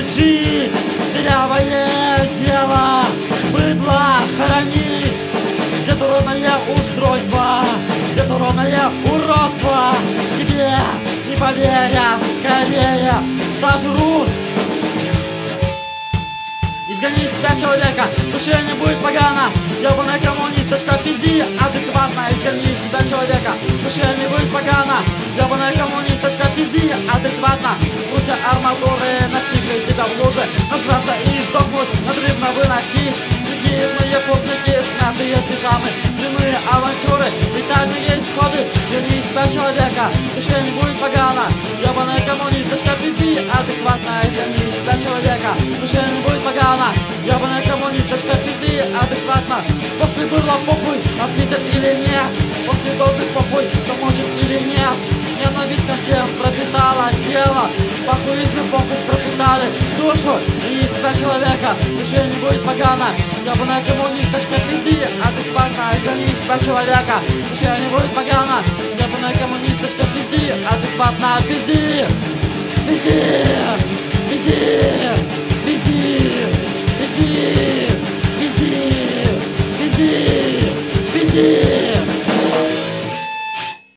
будет жить. Дырявое дело, быдло хоронить. Где-то ровное устройство, где-то ровное уродство. Тебе не поверят, скорее сожрут. Изгони из себя человека, душе не будет погано. Ёбаная коммунисточка, пизди адекватно. Изгони из себя человека, душе не будет погано. Ёбаная коммунисточка, пизди адекватно. Лучше арматуры настигли тебя в луже, нажраться и сдохнуть, надрывно выносить. Длинные путники, смятые пижамы, длинные авантюры, летальные исходы. Изгони из себя человека, душе не будет погано. Ёбаная коммунисточка, пизди адекватно. Изгони из себя человека, душе не будет погано. Ёбаная коммунисточка, пизди адекватно. После дурла похуй, отпиздят или нет. После дозы похуй, замочит или нет. Ненависть ко всем пропитала тело. Похуизм и похуй пропитали душу и себя человека. Душе не будет погано. Ёбаная коммунисточка, пизди адекватно. Изгони себя человека, душе не будет погано. Ёбаная коммунисточка, пизди адекватно. Пизди, пизди.